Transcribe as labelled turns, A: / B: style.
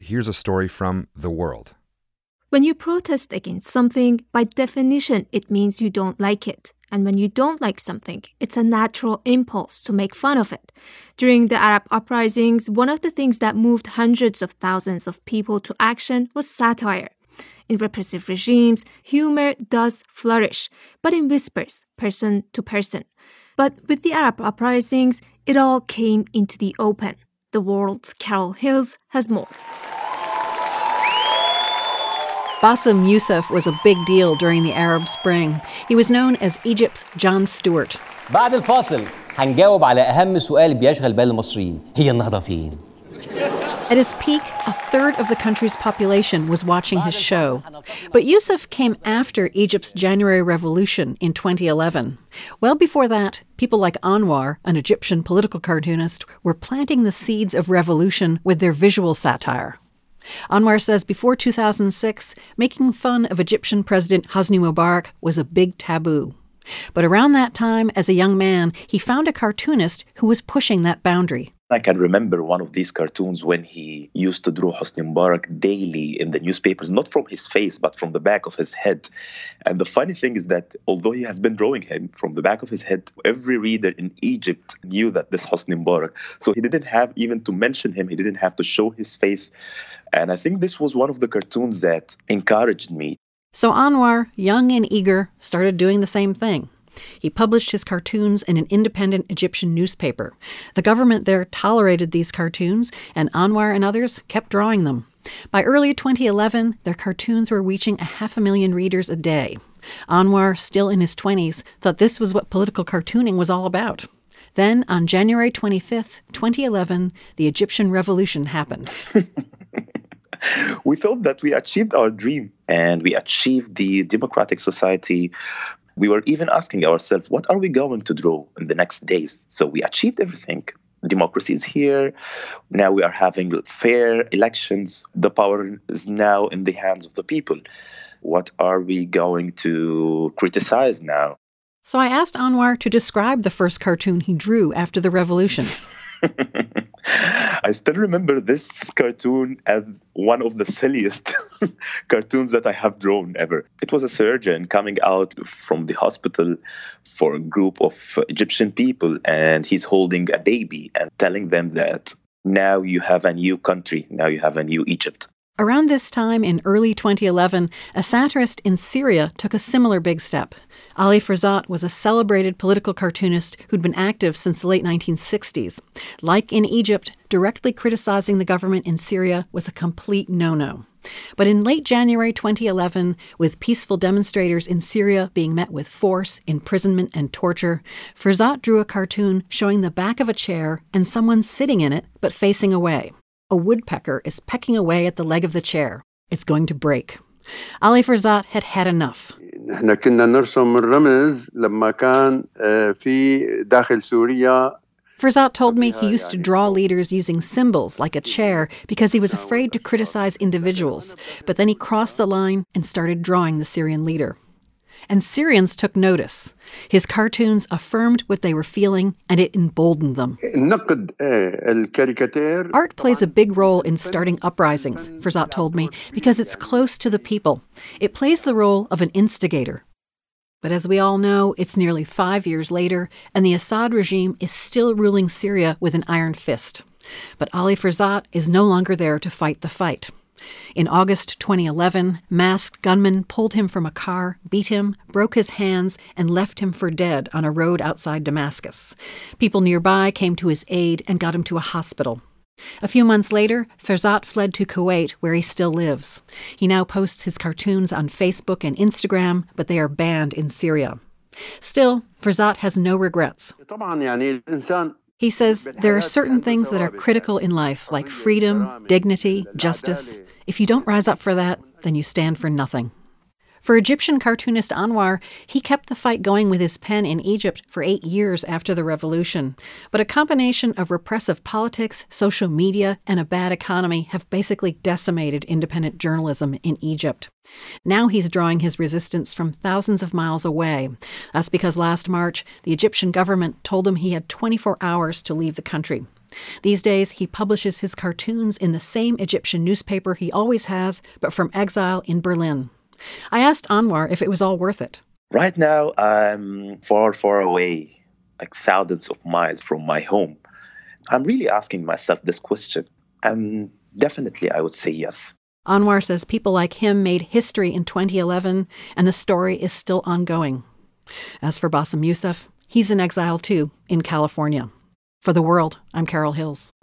A: here's a story from The World.
B: When you protest against something, by definition, it means you don't like it. And when you don't like something, it's a natural impulse to make fun of it. During the Arab uprisings, one of the things that moved hundreds of thousands of people to action was satire. In repressive regimes, humor does flourish, but in whispers, person to person. But with the Arab uprisings, it all came into the open. The World's Carol Hills has more.
C: Bassem Youssef was a big deal during the Arab Spring. He was known as Egypt's Jon Stewart.
D: بعد الفاصل هنجاوب على أهم سؤال بيشغل بال المصريين هي النهضة فين؟
C: At his peak, a third of the country's population was watching his show. But Youssef came after Egypt's January Revolution in 2011. Well before that, people like Anwar, an Egyptian political cartoonist, were planting the seeds of revolution with their visual satire. Anwar says before 2006, making fun of Egyptian President Hosni Mubarak was a big taboo. But around that time, as a young man, he found a cartoonist who was pushing that boundary.
E: I can remember one of these cartoons when he used to draw Hosni Mubarak daily in the newspapers, not from his face, but from the back of his head. And the funny thing is that although he has been drawing him from the back of his head, every reader in Egypt knew that this Hosni Mubarak. So he didn't have even to mention him. He didn't have to show his face. And I think this was one of the cartoons that encouraged me.
C: So Anwar, young and eager, started doing the same thing. He published his cartoons in an independent Egyptian newspaper. The government there tolerated these cartoons, and Anwar and others kept drawing them. By early 2011, their cartoons were reaching 500,000 readers a day. Anwar, still in his 20s, thought this was what political cartooning was all about. Then, on January 25th, 2011, the Egyptian Revolution happened.
E: We thought that we achieved our dream, and we achieved the democratic society. We were even asking ourselves, what are we going to draw in the next days? So we achieved everything. Democracy is here. Now we are having fair elections. The power is now in the hands of the people. What are we going to criticize now?
C: So I asked Anwar to describe the first cartoon he drew after the revolution.
E: I still remember this cartoon as one of the silliest cartoons that I have drawn ever. It was a surgeon coming out from the hospital for a group of Egyptian people, and he's holding a baby and telling them that now you have a new country, now you have a new Egypt.
C: Around this time in early 2011, a satirist in Syria took a similar big step. Ali Ferzat was a celebrated political cartoonist who'd been active since the late 1960s. Like in Egypt, directly criticizing the government in Syria was a complete no-no. But in late January 2011, with peaceful demonstrators in Syria being met with force, imprisonment, and torture, Ferzat drew a cartoon showing the back of a chair and someone sitting in it but facing away. A woodpecker is pecking away at the leg of the chair. It's going to break. Ali Ferzat had had enough.
F: احنا كنا نرسم الرمز لما كان في داخل سوريا.
C: Ferzat told me he used to draw leaders using symbols like a chair because he was afraid to criticize individuals. But then he crossed the line and started drawing the Syrian leader. And Syrians took notice. His cartoons affirmed what they were feeling, and it emboldened them. Art plays a big role in starting uprisings, Ferzat told me, because it's close to the people. It plays the role of an instigator. But as we all know, it's nearly 5 years later, and the Assad regime is still ruling Syria with an iron fist. But Ali Ferzat is no longer there to fight the fight. In August 2011, masked gunmen pulled him from a car, beat him, broke his hands, and left him for dead on a road outside Damascus. People nearby came to his aid and got him to a hospital. A few months later, Ferzat fled to Kuwait, where he still lives. He now posts his cartoons on Facebook and Instagram, but they are banned in Syria. Still, Ferzat has no regrets. He says there are certain things that are critical in life, like freedom, dignity, justice. If you don't rise up for that, then you stand for nothing. For Egyptian cartoonist Anwar, he kept the fight going with his pen in Egypt for 8 years after the revolution. But a combination of repressive politics, social media, and a bad economy have basically decimated independent journalism in Egypt. Now he's drawing his resistance from thousands of miles away. That's because last March, the Egyptian government told him he had 24 hours to leave the country. These days, he publishes his cartoons in the same Egyptian newspaper he always has, but from exile in Berlin. I asked Anwar if it was all worth it.
E: Right now, I'm far, far away, like thousands of miles from my home. I'm really asking myself this question, and definitely I would say yes.
C: Anwar says people like him made history in 2011, and the story is still ongoing. As for Bassem Youssef, he's in exile too, in California. For The World, I'm Carol Hills.